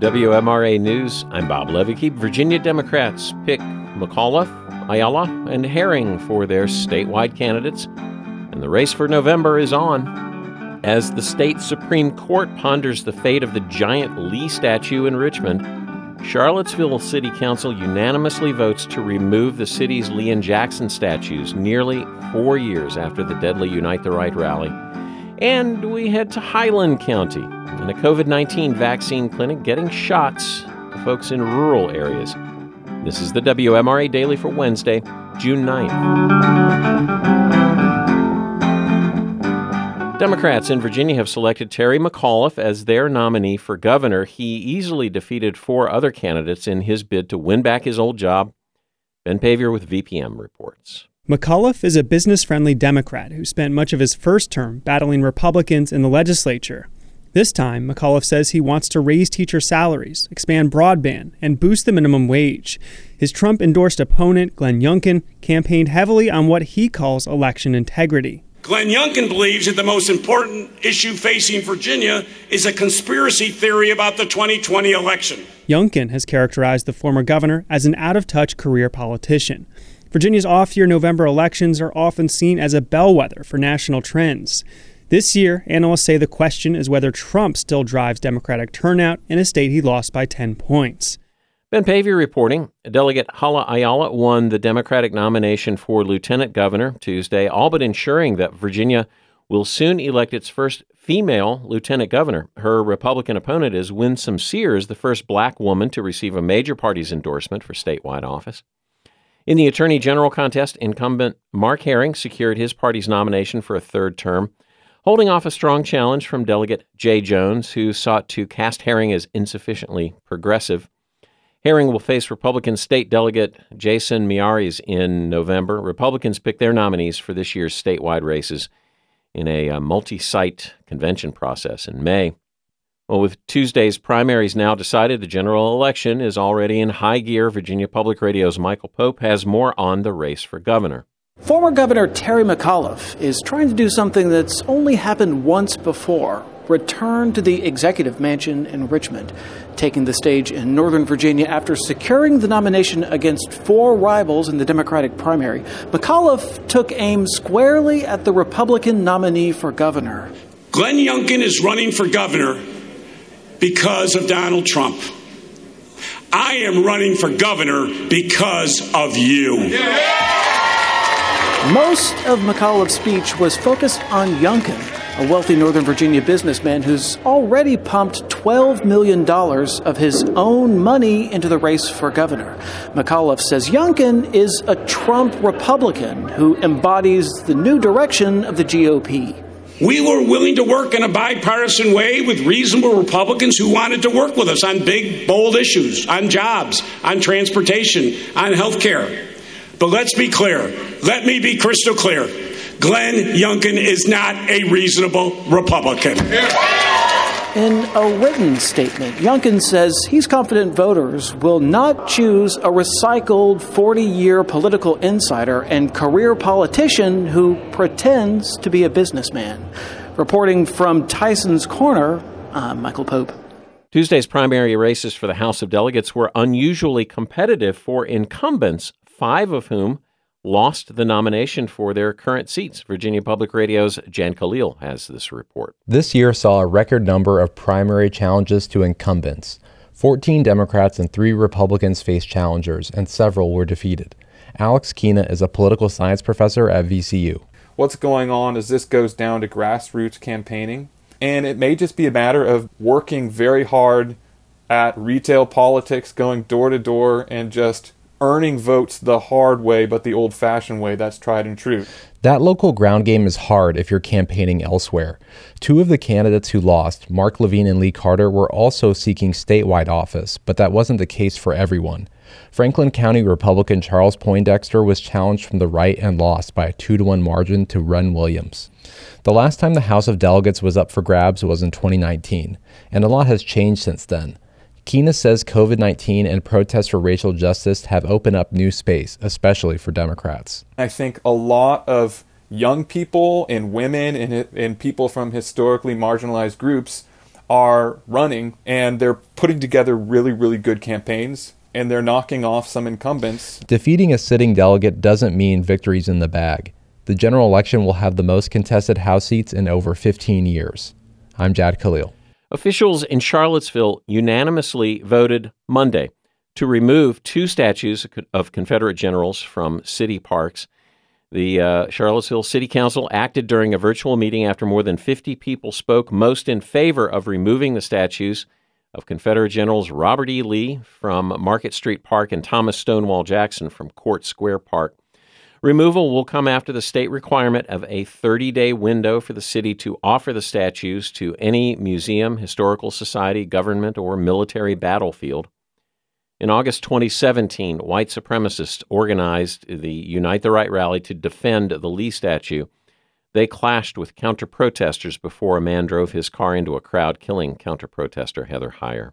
WMRA News, I'm Bob Levy. Virginia Democrats pick McAuliffe, Ayala, and Herring for their statewide candidates, and the race for November is on. As the state Supreme Court ponders the fate of the giant Lee statue in Richmond, Charlottesville City Council unanimously votes to remove the city's Lee and Jackson statues nearly 4 years after the deadly Unite the Right rally. And we head to Highland County and a COVID-19 vaccine clinic getting shots to folks in rural areas. This is the WMRA Daily for Wednesday, June 9th. Democrats in Virginia have selected Terry McAuliffe as their nominee for governor. He easily defeated 4 other candidates in his bid to win back his old job. Ben Paviour with VPM reports. McAuliffe is a business-friendly Democrat who spent much of his first term battling Republicans in the legislature. This time, McAuliffe says he wants to raise teacher salaries, expand broadband, and boost the minimum wage. His Trump-endorsed opponent, Glenn Youngkin, campaigned heavily on what he calls election integrity. Glenn Youngkin believes that the most important issue facing Virginia is a conspiracy theory about the 2020 election. Youngkin has characterized the former governor as an out-of-touch career politician. Virginia's off-year November elections are often seen as a bellwether for national trends. This year, analysts say the question is whether Trump still drives Democratic turnout in a state he lost by 10 points. Ben Paviour reporting. Delegate Hala Ayala won the Democratic nomination for lieutenant governor Tuesday, all but ensuring that Virginia will soon elect its first female lieutenant governor. Her Republican opponent is Winsome Sears, the first black woman to receive a major party's endorsement for statewide office. In the Attorney General contest, incumbent Mark Herring secured his party's nomination for a third term, holding off a strong challenge from Delegate Jay Jones, who sought to cast Herring as insufficiently progressive. Herring will face Republican State Delegate Jason Miyares in November. Republicans pick their nominees for this year's statewide races in a multi-site convention process in May. Well, with Tuesday's primaries now decided, the general election is already in high gear. Virginia Public Radio's Michael Pope has more on the race for governor. Former Governor Terry McAuliffe is trying to do something that's only happened once before: return to the executive mansion in Richmond, taking the stage in Northern Virginia after securing the nomination against 4 rivals in the Democratic primary. McAuliffe took aim squarely at the Republican nominee for governor. Glenn Youngkin is running for governor because of Donald Trump. I am running for governor because of you. Most of McAuliffe's speech was focused on Youngkin, a wealthy Northern Virginia businessman who's already pumped $12 million of his own money into the race for governor. McAuliffe says Youngkin is a Trump Republican who embodies the new direction of the GOP. We were willing to work in a bipartisan way with reasonable Republicans who wanted to work with us on big, bold issues, on jobs, on transportation, on health care. But let's be clear. Let me be crystal clear. Glenn Youngkin is not a reasonable Republican. In a written statement, Youngkin says he's confident voters will not choose a recycled 40-year political insider and career politician who pretends to be a businessman. Reporting from Tyson's Corner, I'm Michael Pope. Tuesday's primary races for the House of Delegates were unusually competitive for incumbents, 5 of whom lost the nomination for their current seats. Virginia Public Radio's Jan Khalil has this report. This year saw a record number of primary challenges to incumbents. 14 Democrats and 3 Republicans faced challengers, and several were defeated. Alex Kina is a political science professor at VCU. What's going on is this goes down to grassroots campaigning, and it may just be a matter of working very hard at retail politics, going door to door, and just earning votes the hard way, but the old-fashioned way that's tried and true. That local ground game is hard if you're campaigning elsewhere. 2 of the candidates who lost, Mark Levine and Lee Carter, were also seeking statewide office, but that wasn't the case for everyone. Franklin County Republican Charles Poindexter was challenged from the right and lost by a 2-1 margin to Ren Williams. The last time the House of Delegates was up for grabs was in 2019, and a lot has changed since then. Kina says COVID-19 and protests for racial justice have opened up new space, especially for Democrats. I think a lot of young people and women and people from historically marginalized groups are running, and they're putting together really, really good campaigns, and they're knocking off some incumbents. Defeating a sitting delegate doesn't mean victory's in the bag. The general election will have the most contested House seats in over 15 years. I'm Jad Khalil. Officials in Charlottesville unanimously voted Monday to remove 2 statues of Confederate generals from city parks. The Charlottesville City Council acted during a virtual meeting after more than 50 people spoke, most in favor of removing the statues of Confederate Generals Robert E. Lee from Market Street Park and Thomas Stonewall Jackson from Court Square Park. Removal will come after the state requirement of a 30-day window for the city to offer the statues to any museum, historical society, government, or military battlefield. In August 2017, white supremacists organized the Unite the Right rally to defend the Lee statue. They clashed with counter-protesters before a man drove his car into a crowd, killing counter-protester Heather Heyer.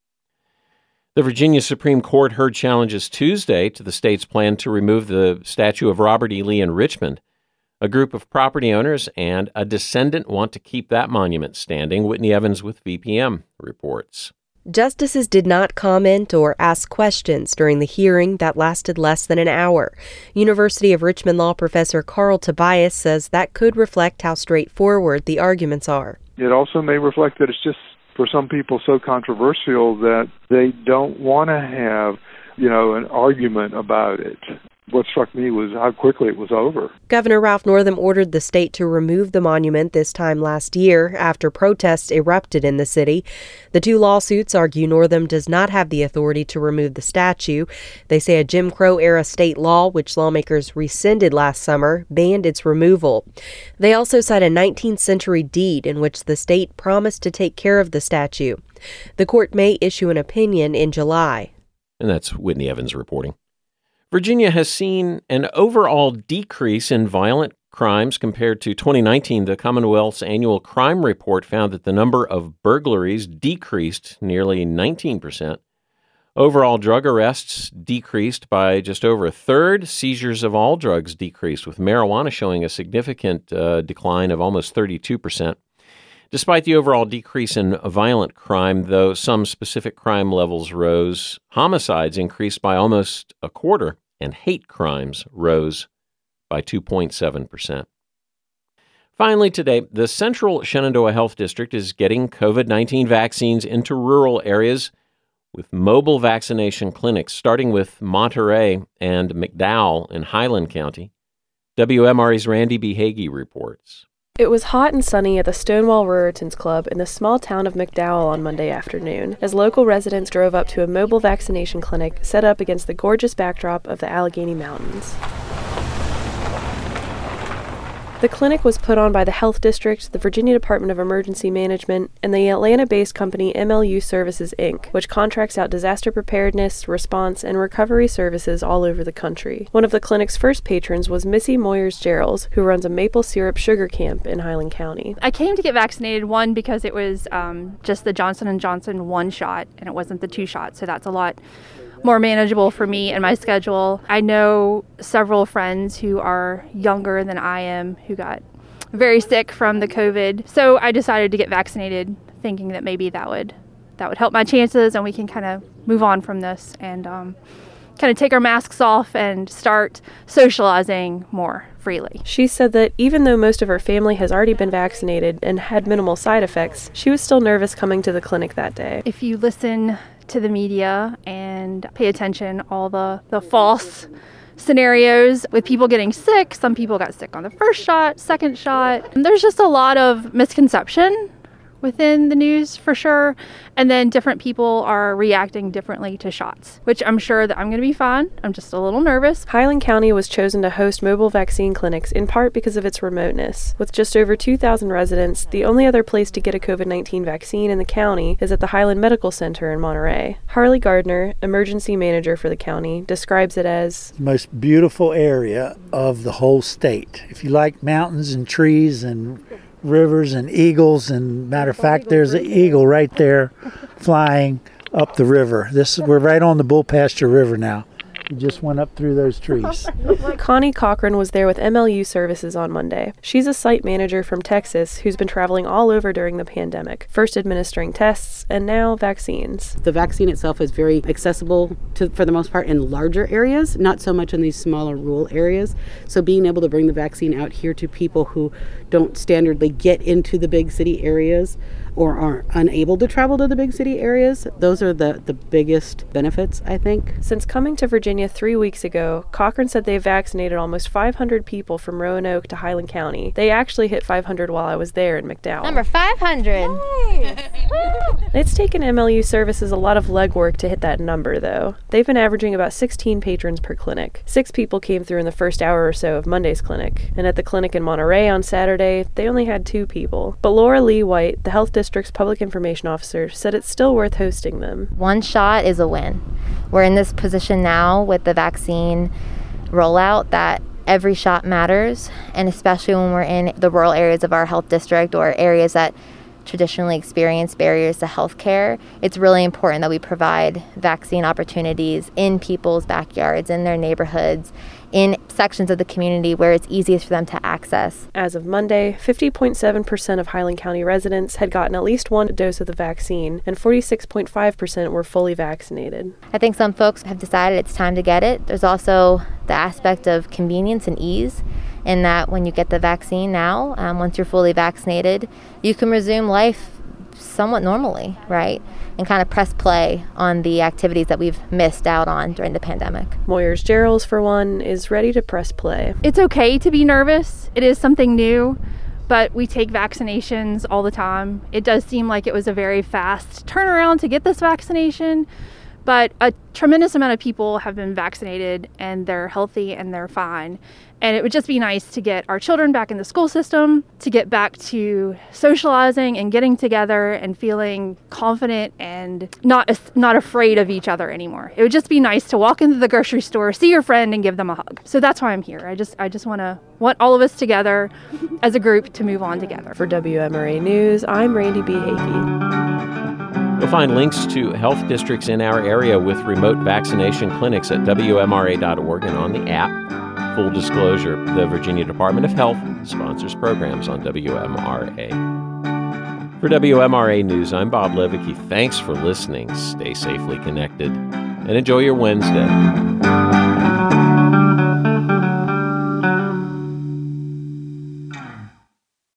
The Virginia Supreme Court heard challenges Tuesday to the state's plan to remove the statue of Robert E. Lee in Richmond. A group of property owners and a descendant want to keep that monument standing. Whitney Evans with VPM reports. Justices did not comment or ask questions during the hearing that lasted less than an hour. University of Richmond law professor Carl Tobias says that could reflect how straightforward the arguments are. It also may reflect that it's just, for some people, so controversial that they don't want to have, an argument about it. What struck me was how quickly it was over. Governor Ralph Northam ordered the state to remove the monument this time last year after protests erupted in the city. The 2 lawsuits argue Northam does not have the authority to remove the statue. They say a Jim Crow-era state law, which lawmakers rescinded last summer, banned its removal. They also cite a 19th century deed in which the state promised to take care of the statue. The court may issue an opinion in July. And that's Whitney Evans reporting. Virginia has seen an overall decrease in violent crimes compared to 2019. The Commonwealth's annual crime report found that the number of burglaries decreased nearly 19%. Overall drug arrests decreased by just over a third. Seizures of all drugs decreased, with marijuana showing a significant decline of almost 32%. Despite the overall decrease in violent crime, though, some specific crime levels rose. Homicides increased by almost a quarter, and hate crimes rose by 2.7%. Finally today, the Central Shenandoah Health District is getting COVID-19 vaccines into rural areas with mobile vaccination clinics, starting with Monterey and McDowell in Highland County. WMRE's Randy B. Hagee reports. It was hot and sunny at the Stonewall Ruritan's Club in the small town of McDowell on Monday afternoon, as local residents drove up to a mobile vaccination clinic set up against the gorgeous backdrop of the Allegheny Mountains. The clinic was put on by the Health District, the Virginia Department of Emergency Management, and the Atlanta-based company MLU Services, Inc., which contracts out disaster preparedness, response, and recovery services all over the country. One of the clinic's first patrons was Missy Moyers-Gerald, who runs a maple syrup sugar camp in Highland County. I came to get vaccinated, one, because it was just the Johnson & Johnson 1 shot, and it wasn't the 2 shots, so that's a lot more manageable for me and my schedule. I know several friends who are younger than I am who got very sick from the COVID. So I decided to get vaccinated, thinking that maybe that would help my chances and we can kind of move on from this and kind of take our masks off and start socializing more freely. She said that even though most of her family has already been vaccinated and had minimal side effects, she was still nervous coming to the clinic that day. If you listen to the media and pay attention, all the false scenarios with people getting sick. Some people got sick on the first shot, second shot. And there's just a lot of misconception within the news for sure. And then different people are reacting differently to shots, which I'm sure that I'm going to be fine. I'm just a little nervous. Highland County was chosen to host mobile vaccine clinics in part because of its remoteness. With just over 2,000 residents, the only other place to get a COVID-19 vaccine in the county is at the Highland Medical Center in Monterey. Harley Gardner, emergency manager for the county, describes it as the most beautiful area of the whole state. If you like mountains and trees and rivers and eagles, and matter of fact, there's an eagle right there flying up the river. We're right on the Bull Pasture River now, You just went up through those trees. Connie Cochran was there with MLU Services on Monday. She's a site manager from Texas who's been traveling all over during the pandemic, first administering tests and now vaccines. The vaccine itself is very accessible for the most part in larger areas, not so much in these smaller rural areas. So being able to bring the vaccine out here to people who don't standardly get into the big city areas or are unable to travel to the big city areas, those are the biggest benefits, I think. Since coming to Virginia 3 weeks ago, Cochran said they vaccinated almost 500 people from Roanoke to Highland County. They actually hit 500 while I was there in McDowell. Number 500. Nice. It's taken MLU Services a lot of legwork to hit that number, though. They've been averaging about 16 patrons per clinic. 6 people came through in the first hour or so of Monday's clinic. And at the clinic in Monterey on Saturday, they only had 2 people. But Laura Lee White, the health district's public information officer, said it's still worth hosting them. One shot is a win. We're in this position now with the vaccine rollout that every shot matters, and especially when we're in the rural areas of our health district or areas that traditionally experience barriers to health care, it's really important that we provide vaccine opportunities in people's backyards, in their neighborhoods, in sections of the community where it's easiest for them to access. As of Monday, 50.7% of Highland County residents had gotten at least 1 dose of the vaccine, and 46.5% were fully vaccinated. I think some folks have decided it's time to get it. There's also the aspect of convenience and ease, in that when you get the vaccine now, once you're fully vaccinated, you can resume life somewhat normally, right? And kind of press play on the activities that we've missed out on during the pandemic. Moyers Gerald, for one, is ready to press play. It's okay to be nervous. It is something new, but we take vaccinations all the time. It does seem like it was a very fast turnaround to get this vaccination, but a tremendous amount of people have been vaccinated and they're healthy and they're fine. And it would just be nice to get our children back in the school system, to get back to socializing and getting together and feeling confident and not afraid of each other anymore. It would just be nice to walk into the grocery store, see your friend, and give them a hug. So that's why I'm here. I just want all of us together as a group to move on together. For WMRA News, I'm Randy B. Hakey. You'll find links to health districts in our area with remote vaccination clinics at WMRA.org and on the app. Full disclosure, the Virginia Department of Health sponsors programs on WMRA. For WMRA News, I'm Bob Levicki. Thanks for listening. Stay safely connected and enjoy your Wednesday.